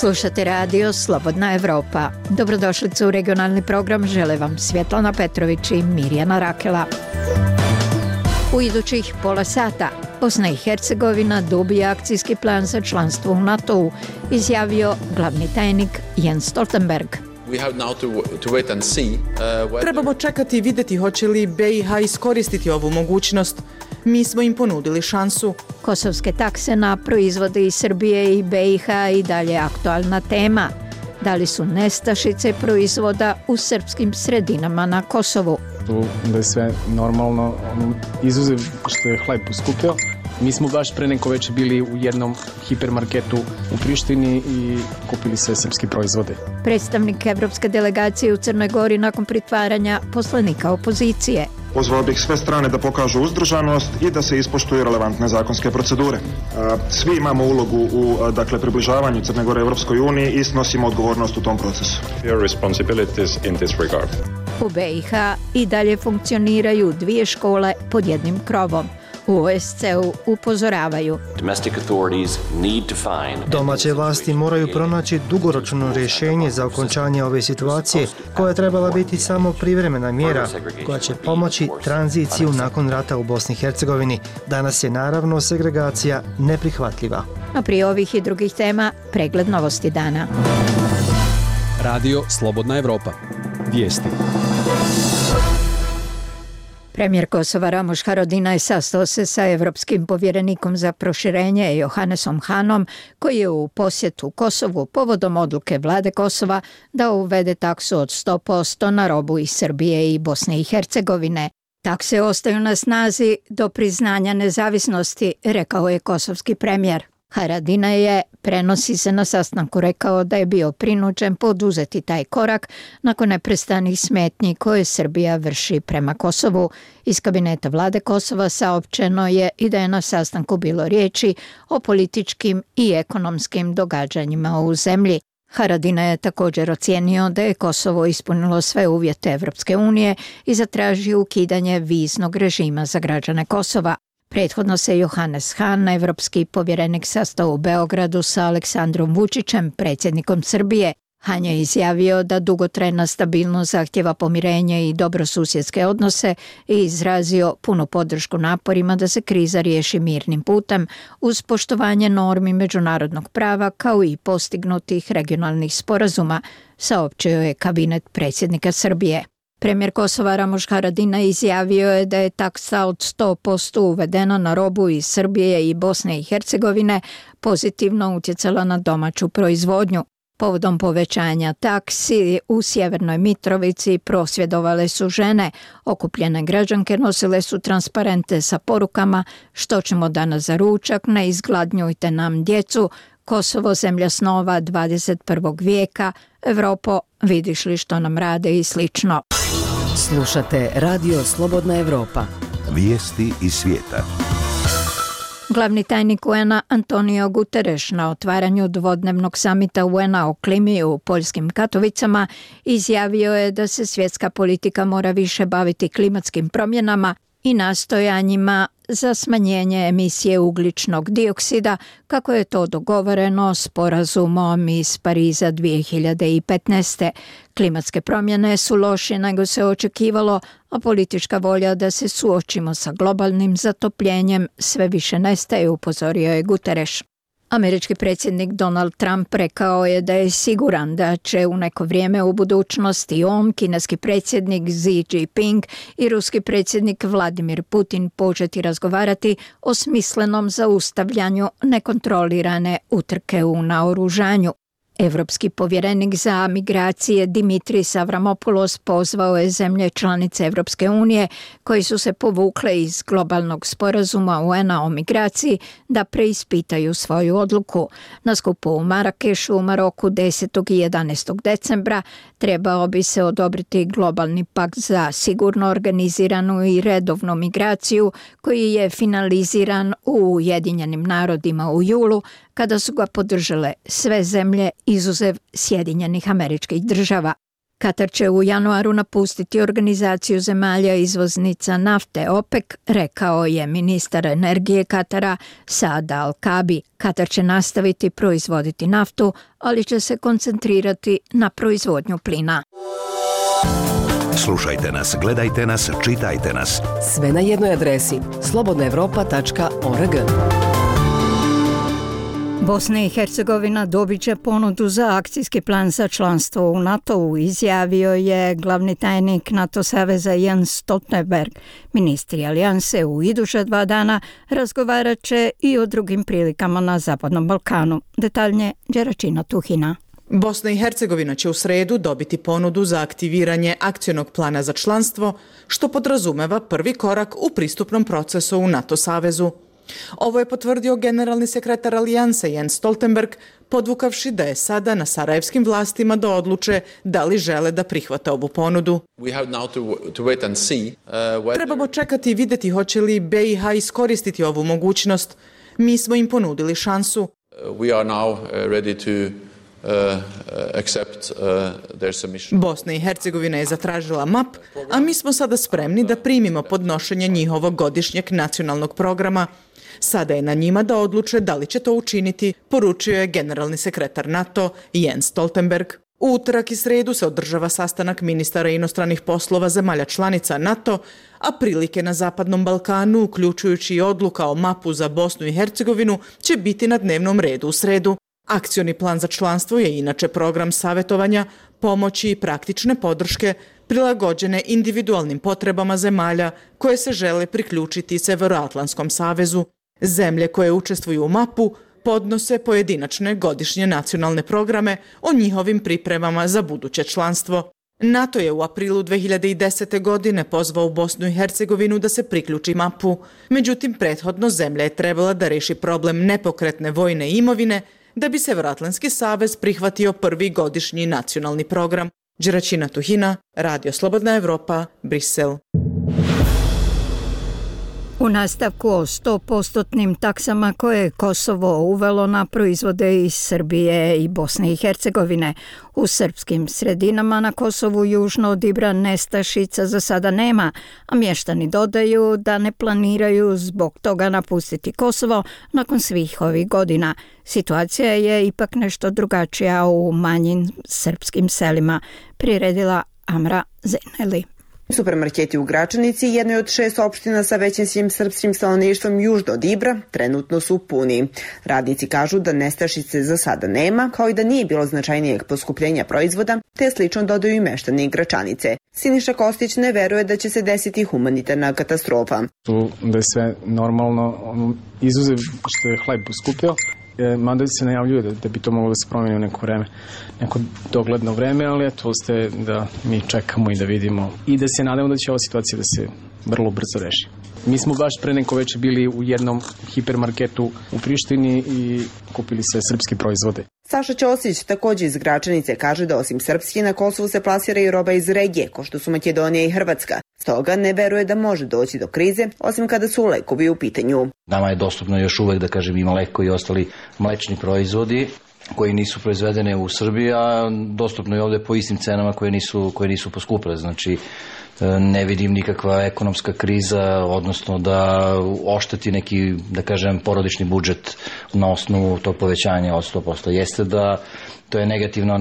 Slušate radio Slobodna Evropa. Dobrodošlicu u regionalni program, žele vam Svjetlana Petrović i Mirjana Rakela. U idućih pola sata Bosna i Hercegovina dobija akcijski plan za članstvo u NATO-u, izjavio glavni tajnik Jens Stoltenberg. Trebamo čekati i vidjeti hoće li BiH iskoristiti ovu mogućnost. Mi smo im ponudili šansu. Kosovske takse na proizvode iz Srbije i BiH i dalje aktualna tema. Da li su nestašice proizvoda u srpskim sredinama na Kosovu? Da je sve normalno, izuzev što je hleb poskupio. Mi smo baš pre neko večer bili u jednom hipermarketu u Prištini i kupili sve srpske proizvode. Predstavnik evropske delegacije u Crnoj Gori nakon pritvaranja poslanika opozicije. Pozvao bih sve strane da pokažu uzdržanost i da se ispoštuju relevantne zakonske procedure. Svi imamo ulogu u približavanju Crne Gore Evropskoj uniji i snosimo odgovornost u tom procesu. U BiH i dalje funkcioniraju dvije škole pod jednim krovom. U OSCE-u upozoravaju. Domaće vlasti moraju pronaći dugoročno rješenje za okončanje ove situacije, koja je trebala biti samo privremena mjera, koja će pomoći tranziciju nakon rata u Bosni i Hercegovini. Danas je naravno segregacija neprihvatljiva. A prije ovih i drugih tema, pregled novosti dana. Radio Slobodna Evropa. Vijesti. Premijer Kosova Ramuš Haradinaj sastao se sa evropskim povjerenikom za proširenje Johannesom Hanom, koji je u posjetu Kosovu povodom odluke vlade Kosova da uvede taksu od 100% na robu iz Srbije i Bosne i Hercegovine. Takse ostaju na snazi do priznanja nezavisnosti, rekao je kosovski premijer. Haradinaj je, prenosi se na sastanku, rekao da je bio prinuđen poduzeti taj korak nakon neprestanih smetnji koje Srbija vrši prema Kosovu. Iz kabineta vlade Kosova saopćeno je i da je na sastanku bilo riječi o političkim i ekonomskim događanjima u zemlji. Haradinaj je također ocijenio da je Kosovo ispunilo sve uvjete Evropske unije i zatražio ukidanje viznog režima za građane Kosova. Prethodno se Johannes Hahn, evropski povjerenik, sastao u Beogradu sa Aleksandrom Vučićem, predsjednikom Srbije. Hahn je izjavio da dugotrajna stabilnost zahtjeva pomirenje i dobrosusjedske odnose i izrazio punu podršku naporima da se kriza riješi mirnim putem uz poštovanje normi međunarodnog prava kao i postignutih regionalnih sporazuma, saopćio je kabinet predsjednika Srbije. Premijer Kosova Ramuš Haradinaj izjavio je da je taksa od 100% uvedena na robu iz Srbije i Bosne i Hercegovine pozitivno utjecala na domaću proizvodnju. Povodom povećanja taksi u Sjevernoj Mitrovici prosvjedovale su žene. Okupljene građanke nosile su transparente sa porukama: što ćemo danas za ručak, ne izgladnjujte nam djecu, Kosovo zemlja snova 21. vijeka, Evropo, vidiš li što nam rade i slično. Slušate Radio Slobodna Evropa. Vijesti iz svijeta. Glavni tajnik UN-a Antonio Guterres na otvaranju dvodnevnog samita UN-a o klimi u poljskim Katovicama izjavio je da se svjetska politika mora više baviti klimatskim promjenama i nastojanjima za smanjenje emisije ugljičnog dioksida, kako je to dogovoreno sporazumom iz Pariza 2015. Klimatske promjene su lošije nego se očekivalo, a politička volja da se suočimo sa globalnim zatopljenjem sve više nestaje, upozorio je Guterres. Američki predsjednik Donald Trump rekao je da je siguran da će u neko vrijeme u budućnosti on, kineski predsjednik Xi Jinping i ruski predsjednik Vladimir Putin početi razgovarati o smislenom zaustavljanju nekontrolirane utrke u naoružanju. Evropski povjerenik za migracije Dimitris Avramopoulos pozvao je zemlje članice Evropske unije koji su se povukle iz globalnog sporazuma UN-a o migraciji da preispitaju svoju odluku. Na skupu u Marakešu u Maroku 10. i 11. decembra trebao bi se odobriti globalni pakt za sigurno organiziranu i redovnu migraciju koji je finaliziran u Ujedinjenim narodima u julu, kada su ga podržale sve zemlje izuzev Sjedinjenih Američkih Država. Katar će u januaru napustiti organizaciju zemalja izvoznica nafte OPEC, rekao je ministar energije Katara Saad Al-Kabi. Katar će nastaviti proizvoditi naftu, ali će se koncentrirati na proizvodnju plina. Slušajte nas, gledajte nas, čitajte nas. Sve na jednoj adresi slobodnaevropa.org. Bosna i Hercegovina dobit će ponudu za akcijski plan za članstvo u NATO-u, izjavio je glavni tajnik NATO saveza Jens Stoltenberg. Ministri alijanse u iduća 2 dana razgovarat će i o drugim prilikama na Zapadnom Balkanu. Detaljnije Đeračina Tuhina. Bosna i Hercegovina će u sredu dobiti ponudu za aktiviranje akcionog plana za članstvo, što podrazumeva prvi korak u pristupnom procesu u NATO savezu. Ovo je potvrdio generalni sekretar alijanse Jens Stoltenberg, podvukavši da je sada na sarajevskim vlastima da odluče da li žele da prihvate ovu ponudu. Trebamo čekati i vidjeti hoće li BiH iskoristiti ovu mogućnost. Mi smo im ponudili šansu. Bosna i Hercegovina je zatražila MAP, a mi smo sada spremni da primimo podnošenje njihovog godišnjeg nacionalnog programa. Sada je na njima da odluče da li će to učiniti, poručio je generalni sekretar NATO Jens Stoltenberg. U utorak i sredu se održava sastanak ministara inostranih poslova zemalja članica NATO, a prilike na Zapadnom Balkanu, uključujući i odluka o MAP-u za Bosnu i Hercegovinu, će biti na dnevnom redu u sredu. Akcioni plan za članstvo je inače program savjetovanja, pomoći i praktične podrške prilagođene individualnim potrebama zemalja koje se žele priključiti Severoatlantskom savezu. Zemlje koje učestvuju u MAP-u podnose pojedinačne godišnje nacionalne programe o njihovim pripremama za buduće članstvo. NATO je u aprilu 2010. godine pozvao Bosnu i Hercegovinu da se priključi MAP-u, međutim prethodno zemlja je trebala da reši problem nepokretne vojne imovine da bi Severoatlantski savez prihvatio prvi godišnji nacionalni program. Đeračina Tuhina, Radio Slobodna Evropa, Brisel. U nastavku o 100% taksama koje je Kosovo uvelo na proizvode iz Srbije i Bosne i Hercegovine. U srpskim sredinama na Kosovu južno od Ibra nestašica za sada nema, a mještani dodaju da ne planiraju zbog toga napustiti Kosovo nakon svih ovih godina. Situacija je ipak nešto drugačija u manjim srpskim selima, priredila Amra Zeneli. Supermarketi u Gračanici, jednoj od 6 opština sa većinskim srpskim stanovništvom južno od Ibra, trenutno su puni. Radnici kažu da nestašice za sada nema, kao i da nije bilo značajnijeg poskupljenja proizvoda, te slično dodaju i meštani Gračanice. Siniša Kostić ne veruje da će se desiti humanitarna katastrofa. Da je sve normalno, izuzev što je hleb poskupio, mada se najavljuje da bi to moglo da se promeni u neko dogledno vreme, ali eto ostaje da mi čekamo i da vidimo i da se nadamo da će ova situacija da se vrlo brzo reši. Mi smo baš pre neko večer bili u jednom hipermarketu u Prištini i kupili sve srpske proizvode. Saša Ćosić, također iz Gračanice, kaže da osim srpski na Kosovu se plasira i roba iz regije, ko što su Makedonija i Hrvatska. Stoga ne veruje da može doći do krize, osim kada su lekovi u pitanju. Nama je dostupno još uvek, da kažem, i mleko i ostali mlečni proizvodi koji nisu proizvedene u Srbiji, a dostupno je ovde po istim cenama koje nisu poskupile. Znači, ne vidim nikakva ekonomska kriza, odnosno da ošteti neki, da kažem, porodični budžet na osnovu tog povećanja od 100%. Jeste da to je negativno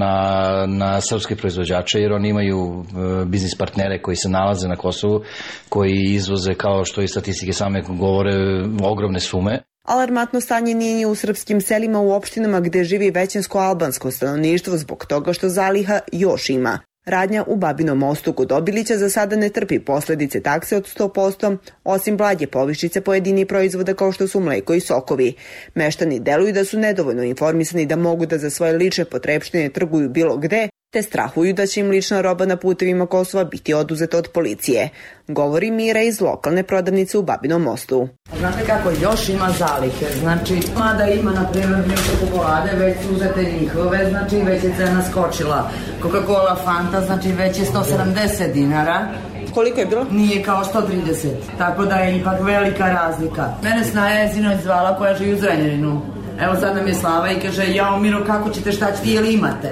na srpske proizvođače, jer oni imaju biznis partnere koji se nalaze na Kosovu, koji izvoze, kao što i statistike same govore, ogromne sume. Alarmantno stanje nije ni u srpskim selima u opštinama gde živi većinsko albansko stanovništvo zbog toga što zaliha još ima. Radnja u Babinom Mostu kod Obilića za sada ne trpi posledice takse od 100%, osim blage povišice pojedinih proizvoda kao što su mleko i sokovi. Meštani deluju da su nedovoljno informisani da mogu da za svoje lične potrepštine trguju bilo gde, te strahuju da će im lična roba na putevima Kosova biti oduzeta od policije. Govori Mira iz lokalne prodavnice u Babinom Mostu. Znate kako još ima zalihe, znači mada ima na primjer nešto čokolade, već su uzete njihove, znači već je cena skočila. Coca-Cola, Fanta, znači već je 170 dinara. Koliko je bilo? Nije kao 130, tako da je ipak velika razlika. Mene Snaja je sinoć zvala koja živi u Zrenjaninu. Evo sad nam je Slava i kaže, jao Miro, kako ćete, šta ćete, jel imate?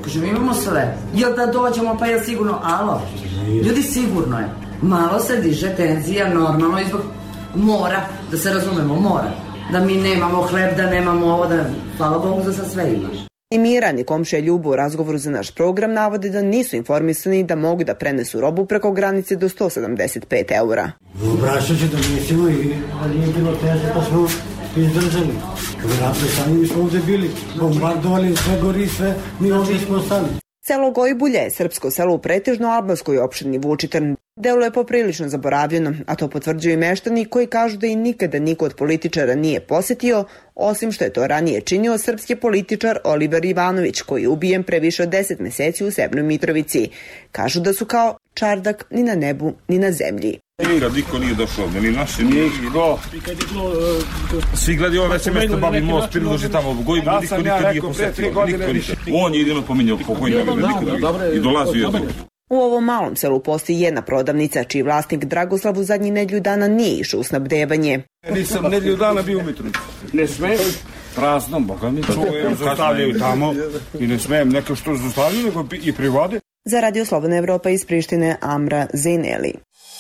Kažem, imamo sve. Jel da dođemo, pa je sigurno, alo? Ljudi, sigurno je. Malo se diže tenzija, normalno, izbog mora, da se razumemo, mora. Da mi nemamo hleb, da nemamo ovo, da, hvala Bogu, da sad sve imaš. I Miran i komšija Ljubo u razgovoru za naš program navode da nisu informisani da mogu da prenesu robu preko granice do 175 eura. Obraćat će da mislimo i da nije bilo teže pa smo izdržali. Vjerojatno sami mi smo ovdje bili, bombardovali, sve gori, sve, mi ovdje smo ostali. Selo Gojbulje je srpsko selo u pretežno albanskoj opštini Vučitrn. Delo je poprilično zaboravljeno, a to potvrđuju i meštani koji kažu da i nikada niko od političara nije posetio, osim što je to ranije činio srpski političar Oliver Ivanović, koji je ubijen pre više od 10 meseci u Severnoj Mitrovici. Kažu da su kao čardak ni na nebu, ni na zemlji. Nikad niko nije došao ovdje, ni naši, ni niko. Svi gledaju ove se mjesto, Babi most, priloži tamo u Gojbu, niko nikad nije posjetio. On je jedino pominjao pokojnjega, i dolazio je ovdje. U ovom malom selu postoji jedna prodavnica, čiji vlasnik Dragoslav u zadnji nedjelju dana nije išao u snabdevanje. Nisam nedjelju dana bio u Mitrovici. Ne smijem, prazno, boga mi čujem, zastavljaju tamo i ne smijem neke što zastavljaju, nego i privode. Za Radio Slobodna Evropa iz Prištine, Amra Zejneli.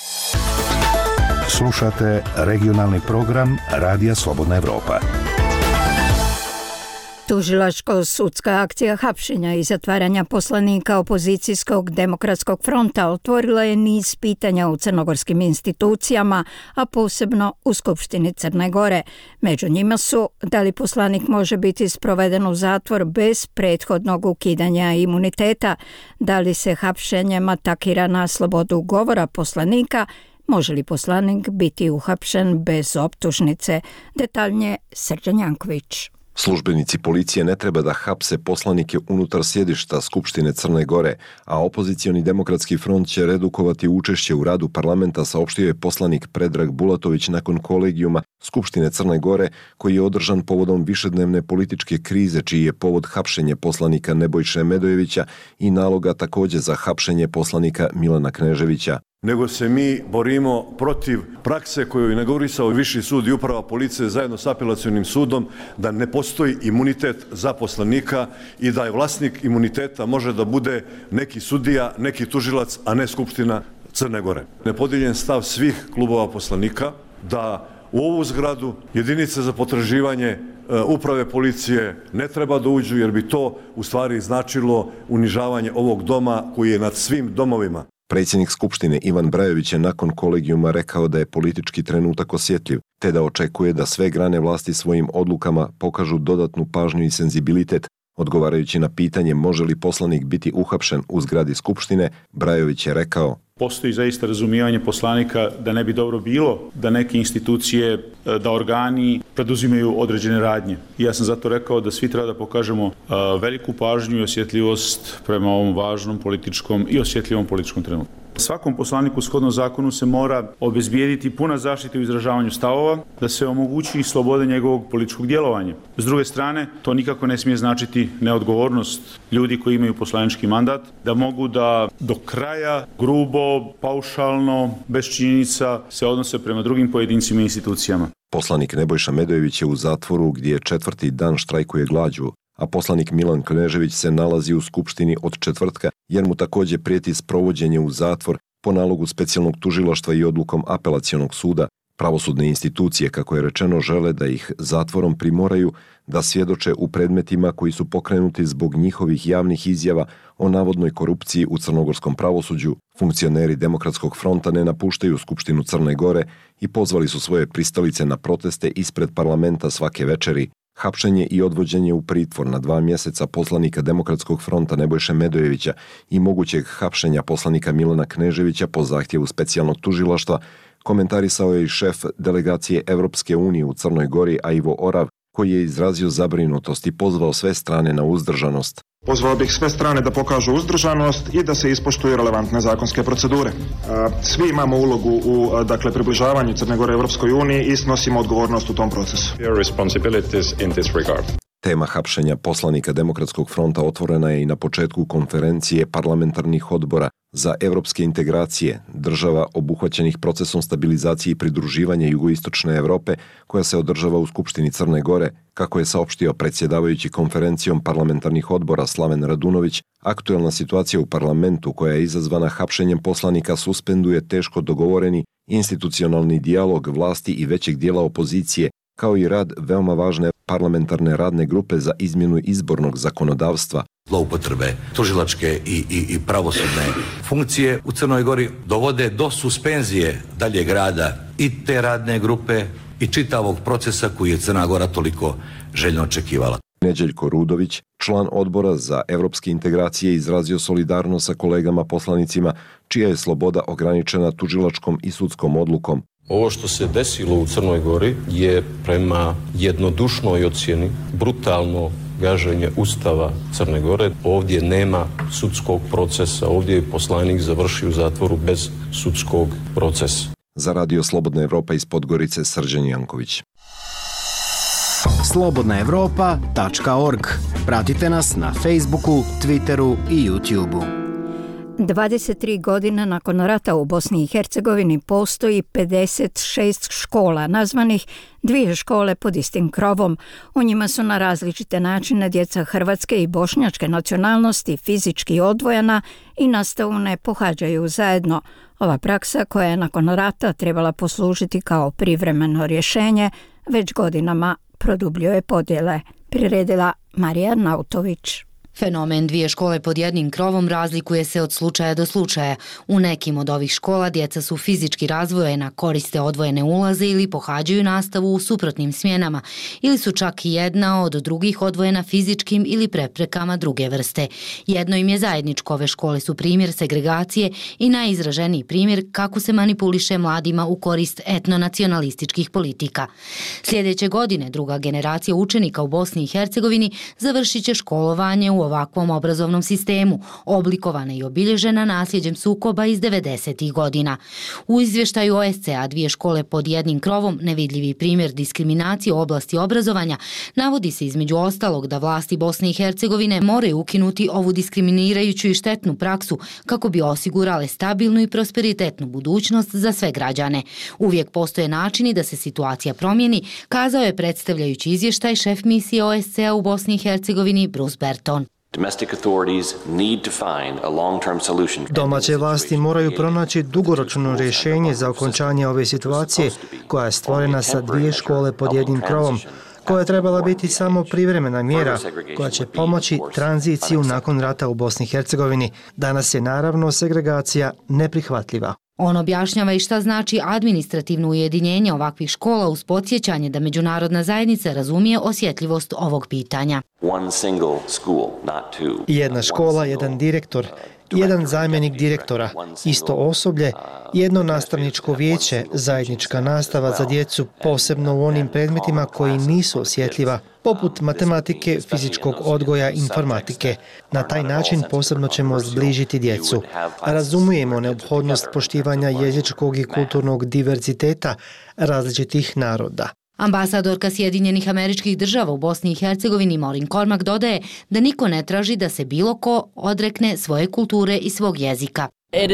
Slušate regionalni program Radija Slobodna Evropa. Tužilačko-sudska akcija hapšenja i zatvaranja poslanika opozicijskog demokratskog fronta otvorila je niz pitanja u crnogorskim institucijama, a posebno u Skupštini Crne Gore. Među njima su da li poslanik može biti sproveden u zatvor bez prethodnog ukidanja imuniteta, da li se hapšenjem atakira na slobodu govora poslanika, može li poslanik biti uhapšen bez optužnice, detaljnije Srđan Janković. Službenici policije ne treba da hapse poslanike unutar sjedišta Skupštine Crne Gore, a opozicioni demokratski front će redukovati učešće u radu parlamenta, saopštio je poslanik Predrag Bulatović nakon kolegijuma Skupštine Crne Gore, koji je održan povodom višednevne političke krize, čiji je povod hapšenje poslanika Nebojše Medojevića i naloga također za hapšenje poslanika Milana Kneževića. Nego se mi borimo protiv prakse koju je inaugurisao Viši sud i uprava policije zajedno s apelacionim sudom, da ne postoji imunitet za poslanika i da je vlasnik imuniteta može da bude neki sudija, neki tužilac, a ne Skupština Crne Gore. Nepodijeljen stav svih klubova poslanika da u ovu zgradu jedinice za potraživanje uprave policije ne treba da uđu, jer bi to u stvari značilo unižavanje ovog doma koji je nad svim domovima. Predsjednik Skupštine Ivan Brajović je nakon kolegijuma rekao da je politički trenutak osjetljiv, te da očekuje da sve grane vlasti svojim odlukama pokažu dodatnu pažnju i senzibilitet. Odgovarajući na pitanje može li poslanik biti uhapšen u zgradi Skupštine, Brajović je rekao: Postoji zaista razumijevanje poslanika da ne bi dobro bilo da neke institucije, da organi preduzimaju određene radnje. I ja sam zato rekao da svi treba da pokažemo veliku pažnju i osjetljivost prema ovom važnom političkom i osjetljivom političkom trenutku. Svakom poslaniku shodno zakonu se mora obezbijediti puna zaštita u izražavanju stavova, da se omogući sloboda njegovog političkog djelovanja. S druge strane, to nikako ne smije značiti neodgovornost ljudi koji imaju poslanički mandat, da mogu da do kraja grubo, paušalno, bez činjenica se odnose prema drugim pojedincima i institucijama. Poslanik Nebojša Medojević je u zatvoru gdje 4. dan štrajkuje glađu, a poslanik Milan Knežević se nalazi u Skupštini od četvrtka, jer mu također prijeti sprovođenje u zatvor po nalogu specijalnog tužilaštva i odlukom apelacionog suda. Pravosudne institucije, kako je rečeno, žele da ih zatvorom primoraju da svjedoče u predmetima koji su pokrenuti zbog njihovih javnih izjava o navodnoj korupciji u crnogorskom pravosuđu. Funkcioneri Demokratskog fronta ne napuštaju Skupštinu Crne Gore i pozvali su svoje pristalice na proteste ispred parlamenta svake večeri. Hapšenje i odvođenje u pritvor na 2 mjeseca poslanika Demokratskog fronta Nebojše Medojevića i mogućeg hapšenja poslanika Milana Kneževića po zahtjevu specijalnog tužilaštva komentarisao je i šef delegacije Evropske unije u Crnoj Gori Ivo Orav, koji je izrazio zabrinutost i pozvao sve strane na uzdržanost. Pozvao bih sve strane da pokažu uzdržanost i da se ispoštuju relevantne zakonske procedure. Svi imamo ulogu u približavanju Crne Gore Evropskoj uniji i snosimo odgovornost u tom procesu. Tema hapšenja poslanika Demokratskog fronta otvorena je i na početku konferencije parlamentarnih odbora za evropske integracije, država obuhvaćenih procesom stabilizacije i pridruživanja jugoistočne Evrope koja se održava u Skupštini Crne Gore, kako je saopštio predsjedavajući konferencijom parlamentarnih odbora Slaven Radunović, aktuelna situacija u parlamentu koja je izazvana hapšenjem poslanika suspenduje teško dogovoreni institucionalni dijalog vlasti i većeg dijela opozicije, kao i rad veoma važne parlamentarne radne grupe za izmjenu izbornog zakonodavstva. Zloupotrebe tužilačke i pravosudne funkcije u Crnoj Gori dovode do suspenzije daljeg rada i te radne grupe i čitavog procesa koji je Crna Gora toliko željno očekivala. Neđeljko Rudović, član odbora za evropske integracije, izrazio solidarnost sa kolegama poslanicima čija je sloboda ograničena tužilačkom i sudskom odlukom. Ovo što se desilo u Crnoj Gori je prema jednodušnoj ocjeni brutalno gaženje Ustava Crne Gore. Ovdje nema sudskog procesa, ovdje je poslanik završio u zatvoru bez sudskog procesa. Za Radio Slobodna Evropa iz Podgorice, Srđan Janković. slobodnaevropa.org. Pratite nas na Facebooku, Twitteru i YouTubeu. 23 godine nakon rata u Bosni i Hercegovini postoji 56 škola, nazvanih 2 škole pod istim krovom. U njima su na različite načine djeca hrvatske i bošnjačke nacionalnosti fizički odvojena i nastavu ne pohađaju zajedno. Ova praksa, koja je nakon rata trebala poslužiti kao privremeno rješenje, već godinama produbljuje podjele. Priredila Marija Nautović. Fenomen 2 škole pod jednim krovom razlikuje se od slučaja do slučaja. U nekim od ovih škola djeca su fizički razdvojena, koriste odvojene ulaze ili pohađaju nastavu u suprotnim smjenama, ili su čak i jedna od drugih odvojena fizičkim ili preprekama druge vrste. Jedno im je zajedničko, ove škole su primjer segregacije i najizraženiji primjer kako se manipuliše mladima u korist etnonacionalističkih politika. Sljedeće godine druga generacija učenika u Bosni i Hercegovini završit će školovanje u ovakvom obrazovnom sistemu, oblikovana i obilježena nasljeđem sukoba iz 90. godina. U izvještaju OSCE-a 2 škole pod jednim krovom, nevidljivi primjer diskriminacije u oblasti obrazovanja, navodi se između ostalog da vlasti Bosne i Hercegovine moraju ukinuti ovu diskriminirajuću i štetnu praksu kako bi osigurale stabilnu i prosperitetnu budućnost za sve građane. Uvijek postoje načini da se situacija promijeni, kazao je predstavljajući izvještaj šef misije OSCE-a u Bosni i Hercegovini Bruce Berton. Domaće vlasti moraju pronaći dugoročno rješenje za okončanje ove situacije koja je stvorena sa 2 škole pod jednim krovom, koja je trebala biti samo privremena mjera koja će pomoći tranziciju nakon rata u Bosni i Hercegovini. Danas je naravno segregacija neprihvatljiva. On objašnjava i šta znači administrativno ujedinjenje ovakvih škola uz podsjećanje da međunarodna zajednica razumije osjetljivost ovog pitanja. Jedna škola, jedan direktor, jedan zamjenik direktora, isto osoblje, jedno nastavničko vijeće, zajednička nastava za djecu, posebno u onim predmetima koji nisu osjetljiva, poput matematike, fizičkog odgoja, informatike. Na taj način posebno ćemo zbližiti djecu. Razumijemo neophodnost poštivanja jezičkog i kulturnog diverziteta različitih naroda. Ambasadorka Sjedinjenih Američkih Država u Bosni i Hercegovini Maureen Cormack dodaje da niko ne traži da se bilo ko odrekne svoje kulture i svog jezika.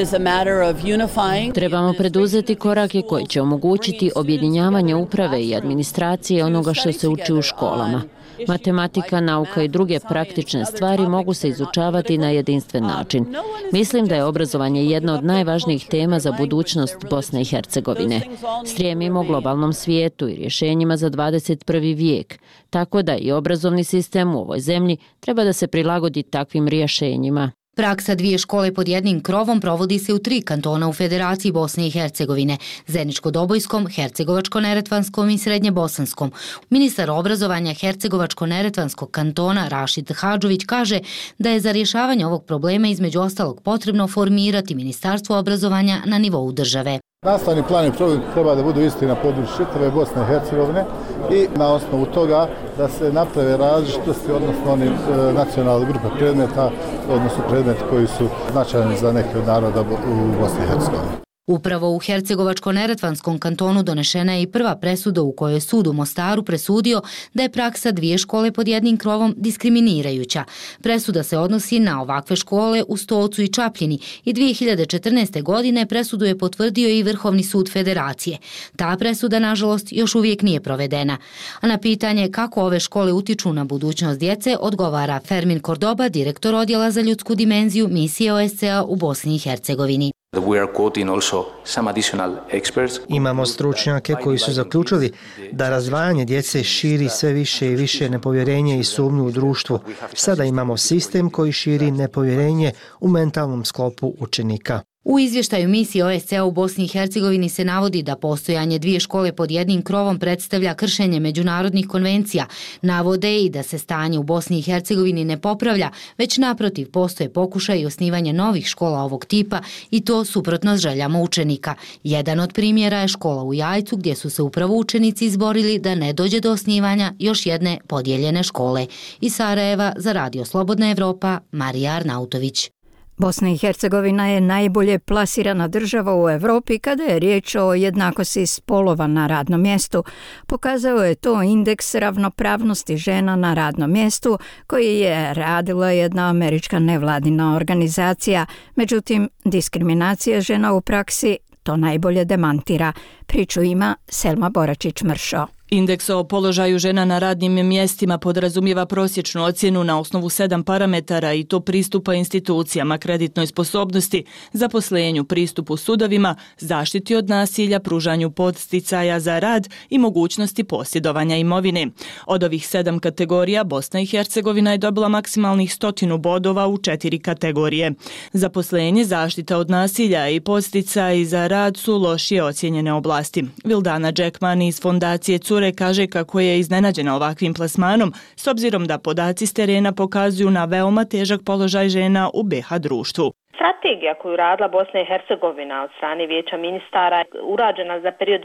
Trebamo preduzeti korake koji će omogućiti objedinjavanje uprave i administracije onoga što se uči u školama. Matematika, nauka i druge praktične stvari mogu se izučavati na jedinstven način. Mislim da je obrazovanje jedna od najvažnijih tema za budućnost Bosne i Hercegovine. Strijemimo globalnom svijetu i rješenjima za 21. vijek, tako da i obrazovni sistem u ovoj zemlji treba da se prilagodi takvim rješenjima. Praksa 2 škole pod jednim krovom provodi se u 3 kantona u Federaciji Bosne i Hercegovine, Zeničko-Dobojskom, Hercegovačko-Neretvanskom i Srednjebosanskom. Ministar obrazovanja Hercegovačko-Neretvanskog kantona Rašid Hadžović kaže da je za rješavanje ovog problema između ostalog potrebno formirati Ministarstvo obrazovanja na nivou države. Nastavni plan i program treba da budu isti na području čitave Bosne i Hercegovine i na osnovu toga da se naprave različitosti, odnosno oni nacionalne grupe predmeta, odnosno predmeti koji su značajni za neke od naroda u Bosni i Hercegovini. Upravo u Hercegovačko-neretvanskom kantonu donešena je i prva presuda u kojoj je sud u Mostaru presudio da je praksa 2 škole pod jednim krovom diskriminirajuća. Presuda se odnosi na ovakve škole u Stocu i Čapljini i 2014. godine presudu je potvrdio i Vrhovni sud Federacije. Ta presuda, nažalost, još uvijek nije provedena. A na pitanje kako ove škole utiču na budućnost djece, odgovara Fermin Kordoba, direktor odjela za ljudsku dimenziju misije OSCE-a u Bosni i Hercegovini. Imamo stručnjake koji su zaključili da razdvajanje djece širi sve više i više nepovjerenje i sumnju u društvu. Sada imamo sistem koji širi nepovjerenje u mentalnom sklopu učenika. U izvještaju misije OSCE-a u Bosni i Hercegovini se navodi da postojanje 2 škole pod jednim krovom predstavlja kršenje međunarodnih konvencija. Navode i da se stanje u Bosni i Hercegovini ne popravlja, već naprotiv postoje pokušaj osnivanja novih škola ovog tipa i to suprotno s željama učenika. Jedan od primjera je škola u Jajcu gdje su se upravo učenici izborili da ne dođe do osnivanja još jedne podijeljene škole. Iz Sarajeva za Radio Slobodna Evropa, Marija Arnautović. Bosna i Hercegovina je najbolje plasirana država u Evropi kada je riječ o jednakosti spolova na radnom mjestu. Pokazao je to indeks ravnopravnosti žena na radnom mjestu koji je radila jedna američka nevladina organizacija. Međutim, diskriminacija žena u praksi to najbolje demantira. Priču ima Selma Boračić-Mršo. Indeks o položaju žena na radnim mjestima podrazumijeva prosječnu ocjenu na osnovu 7 parametara i to pristupa institucijama, kreditnoj sposobnosti, zaposlenju, pristupu sudovima, zaštiti od nasilja, pružanju podsticaja za rad i mogućnosti posjedovanja imovine. Od ovih 7 kategorija Bosna i Hercegovina je dobila maksimalnih 100 bodova u 4 kategorije. Zaposlenje, zaštita od nasilja i podsticaj za rad su lošije ocjenjene oblasti. Vildana Džekman iz fondacije Cure kaže kako je iznenađena ovakvim plasmanom s obzirom da podaci s terena pokazuju na veoma težak položaj žena u BiH društvu. Strategija koju radila Bosna i Hercegovina od strane Vijeća ministara urađena za period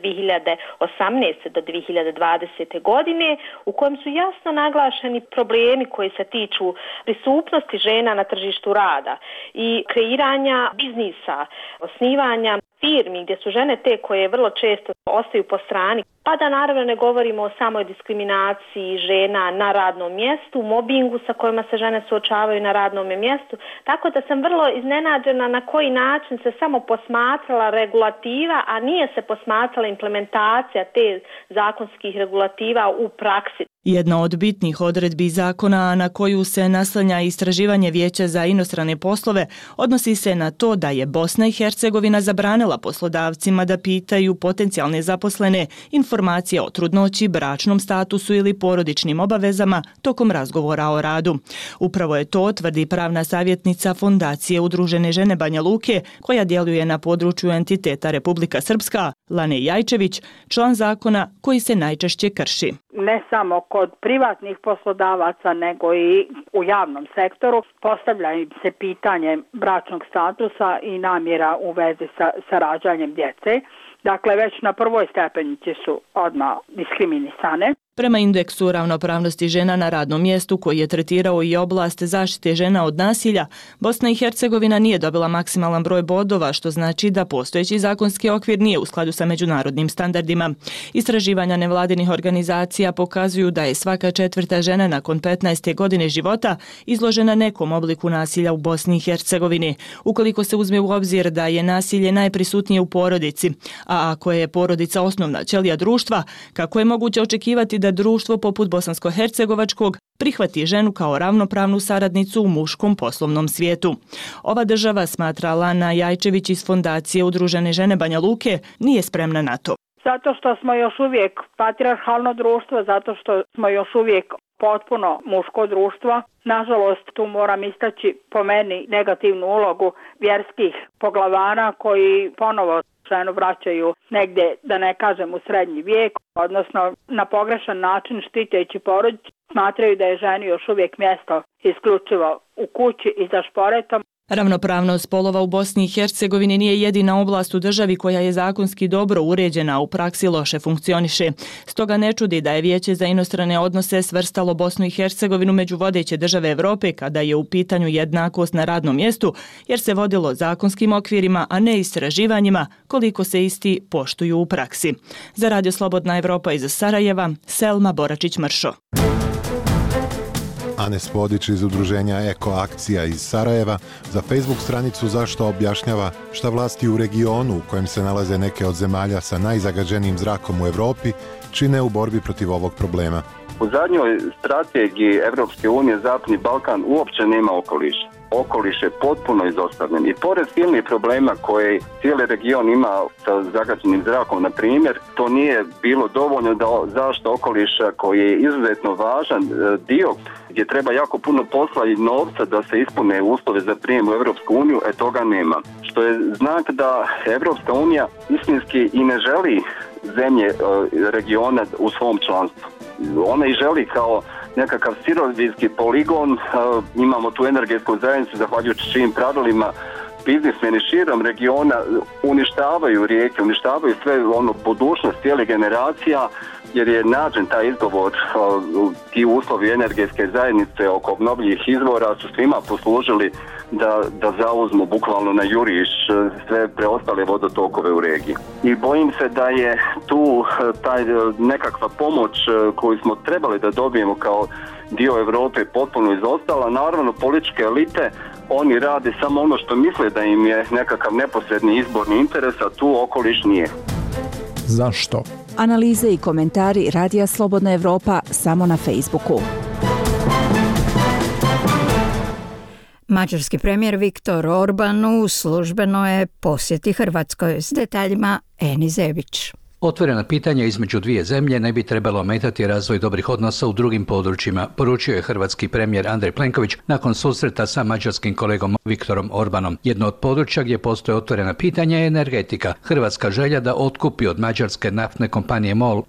2018. do 2020. godine u kojem su jasno naglašeni problemi koji se tiču prisutnosti žena na tržištu rada i kreiranja biznisa, osnivanja firmi gdje su žene te koje vrlo često ostaju po strani. Pa da naravno ne govorimo o samoj diskriminaciji žena na radnom mjestu, mobingu sa kojima se žene suočavaju na radnom mjestu. Tako da sam vrlo iznenađena na koji način se samo posmatrala regulativa, a nije se posmatrala implementacija te zakonskih regulativa u praksi. Jedna od bitnih odredbi zakona na koju se naslanja istraživanje Vijeća za inostrane poslove odnosi se na to da je Bosna i Hercegovina zabranila poslodavcima da pitaju potencijalne zaposlene informacije o trudnoći, bračnom statusu ili porodičnim obavezama tokom razgovora o radu. Upravo je to tvrdi pravna savjetnica Fondacije Udružene žene Banja Luke koja djeluje na području entiteta Republika Srpska, Lane Jajčević, član zakona koji se najčešće krši. Ne samo kod privatnih poslodavaca, nego i u javnom sektoru postavlja im se pitanje bračnog statusa i namjera u vezi sa rađanjem djece. Dakle, već na prvoj stepenici su odmah diskriminisane. Prema indeksu ravnopravnosti žena na radnom mjestu koji je tretirao i oblast zaštite žena od nasilja, Bosna i Hercegovina nije dobila maksimalan broj bodova, što znači da postojeći zakonski okvir nije u skladu sa međunarodnim standardima. Istraživanja nevladinih organizacija pokazuju da je svaka 4. žena nakon 15. godine života izložena nekom obliku nasilja u Bosni i Hercegovini, ukoliko se uzme u obzir da je nasilje najprisutnije u porodici, a ako je porodica osnovna ćelija društva, kako je moguće očekivati da društvo poput bosansko-hercegovačkog prihvati ženu kao ravnopravnu saradnicu u muškom poslovnom svijetu. Ova država, smatra Lana Jajčević iz Fondacije Udružene žene Banja Luke, nije spremna na to. Zato što smo još uvijek patrijarhalno društvo, zato što smo još uvijek potpuno muško društvo. Nažalost, tu moram istaći po meni negativnu ulogu vjerskih poglavara koji ponovo ženu vraćaju negdje, da ne kažem, u srednji vijek, odnosno na pogrešan način štiteći porodicu, smatraju da je ženi još uvijek mjesto isključivo u kući i za šporetom. Ravnopravnost spolova u Bosni i Hercegovini nije jedina oblast u državi koja je zakonski dobro uređena, a u praksi loše funkcioniše. Stoga ne čudi da je Vijeće za inostrane odnose svrstalo Bosnu i Hercegovinu među vodeće države Evrope kada je u pitanju jednakost na radnom mjestu, jer se vodilo zakonskim okvirima, a ne istraživanjima koliko se isti poštuju u praksi. Za Radio Slobodna Evropa iz Sarajeva, Selma Boračić-Mršo. Anes Podić iz udruženja Eko Akcija iz Sarajeva za Facebook stranicu Zašto objašnjava šta vlasti u regionu u kojem se nalaze neke od zemalja sa najzagađenijim zrakom u Evropi čine u borbi protiv ovog problema. U zadnjoj strategiji Evropske unije Zapadni Balkan uopće nema okoliša. Okoliš je potpuno izostavljen i pored silnih problema koje cijeli region ima sa zagađenim zrakom, na primjer, to nije bilo dovoljno da zaštita okoliša koji je izuzetno važan dio gdje treba jako puno posla i novca da se ispune uslove za prijem u Evropsku uniju, toga nema. Što je znak da Evropska unija istinski i ne želi zemlje regiona u svom članstvu. Ona i želi kao nekakav sirovinski poligon, imamo tu energetsku zajednicu zahvaljujući čijim pravilima biznismeni širom regiona uništavaju rijeke, uništavaju sve budućnost cijeli generacija, jer je nađen taj izgovor, ti uslovi energetske zajednice oko obnovljivih izvora su svima poslužili da zauzmu bukvalno na juriš sve preostale vodotokove u regiji. I bojim se da je tu taj nekakva pomoć koju smo trebali da dobijemo kao dio Europe potpuno izostala. Naravno, političke elite, oni rade samo ono što misle da im je nekakav neposredni izborni interes, a tu okoliš nije. Zašto? Analize i komentari Radija Slobodna Evropa samo na Facebooku. Mađarski premijer Viktor Orban u službenoj posjeti Hrvatskoj. S detaljima Eni Zebić. Otvorena pitanja između dvije zemlje ne bi trebalo ometati razvoj dobrih odnosa u drugim područjima, poručio je hrvatski premijer Andrej Plenković nakon susreta sa mađarskim kolegom Viktorom Orbanom. Jedno od područja gdje postoje otvorena pitanja je energetika. Hrvatska želja da otkupi od mađarske naftne kompanije MOL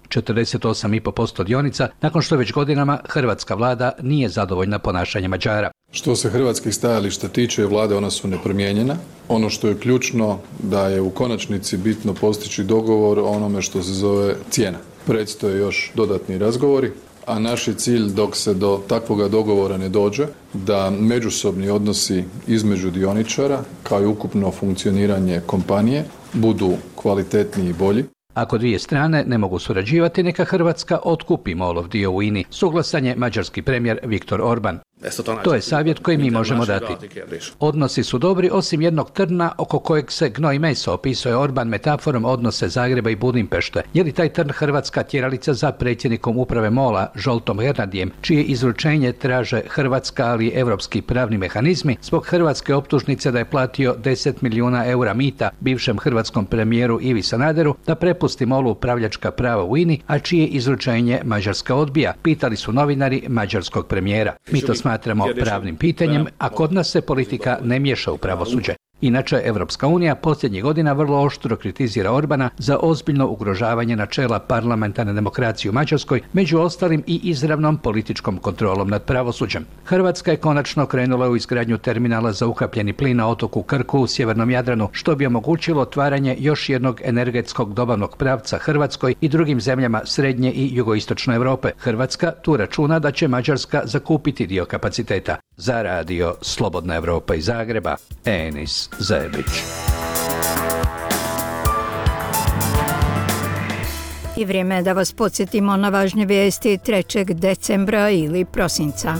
48,5% dionica, nakon što već godinama hrvatska vlada nije zadovoljna ponašanjem Mađara. Što se hrvatskih stajališta tiče vlade, ona su nepromijenjena. Ono što je ključno da je u konačnici bitno postići dogovor o onome što se zove cijena. Predstoje još dodatni razgovori, a naš je cilj dok se do takvoga dogovora ne dođe da međusobni odnosi između dioničara kao i ukupno funkcioniranje kompanije budu kvalitetniji i bolji. Ako dvije strane ne mogu surađivati, neka Hrvatska otkupi MOL-ov dio u INI. Suglasan je mađarski premijer Viktor Orban. To je savjet koji mi možemo dati. Odnosi su dobri osim jednog trna oko kojeg se gnoj meso, opisuje Orban metaforom odnose Zagreba i Budimpešte. Je li taj trn hrvatska tjeralica za predsjednikom uprave MOL-a Žoltom Hernadijem, čije izručenje traže Hrvatska, ali i evropski pravni mehanizmi, zbog hrvatske optužnice da je platio 10 milijuna eura mita bivšem hrvatskom premijeru Ivi Sanaderu da prepusti MOL-u upravljačka prava u INI, a čije izručenje Mađarska odbija, pitali su novinari mađarskog premijera. Mi to smatramo pravnim pitanjem, a kod nas se politika ne miješa u pravosuđe. Inače, Evropska unija posljednjih godina vrlo oštro kritizira Orbana za ozbiljno ugrožavanje načela parlamentarne demokracije u Mađarskoj, među ostalim i izravnom političkom kontrolom nad pravosuđem. Hrvatska je konačno krenula u izgradnju terminala za ukapljeni plin na otoku Krku u sjevernom Jadranu, što bi omogućilo otvaranje još jednog energetskog dobavnog pravca Hrvatskoj i drugim zemljama srednje i jugoistočne Europe. Hrvatska tu računa da će Mađarska zakupiti dio kapaciteta. Za Radio Slobodna Evropa iz Zagreba, Enis Zebić. I vrijeme je da vas podsjetimo na važne vijesti 3. decembra ili prosinca.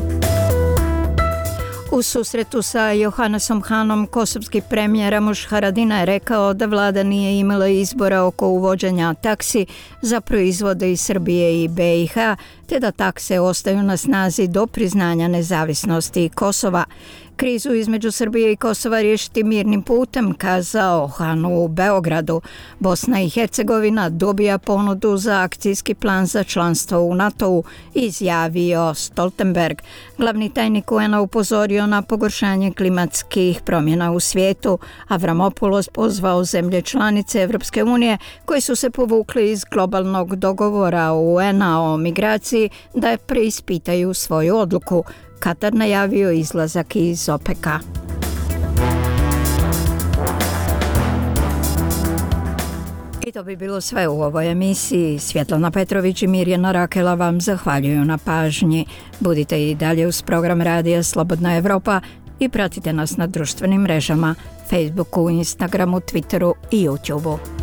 U susretu sa Johannesom Hanom, kosovski premijer Ramuš Haradinaj je rekao da vlada nije imala izbora oko uvođenja taksi za proizvode iz Srbije i BiH, te da takse ostaju na snazi do priznanja nezavisnosti Kosova. Krizu između Srbije i Kosova riješiti mirnim putem, kazao Han u Beogradu. Bosna i Hercegovina dobija ponudu za akcijski plan za članstvo u NATO-u, izjavio Stoltenberg. Glavni tajnik UN-a upozorio na pogoršanje klimatskih promjena u svijetu. Avramopoulos pozvao zemlje članice Evropske unije koje su se povukli iz globalnog dogovora UN-a o migraciji da preispitaju svoju odluku. Katar najavio izlazak iz OPEC-a. I to bi bilo sve u ovoj emisiji. Svjetlana Petrović i Mirjana Rakela vam zahvaljuju na pažnji. Budite i dalje uz program Radija Slobodna Evropa i pratite nas na društvenim mrežama, Facebooku, Instagramu, Twitteru i YouTubeu.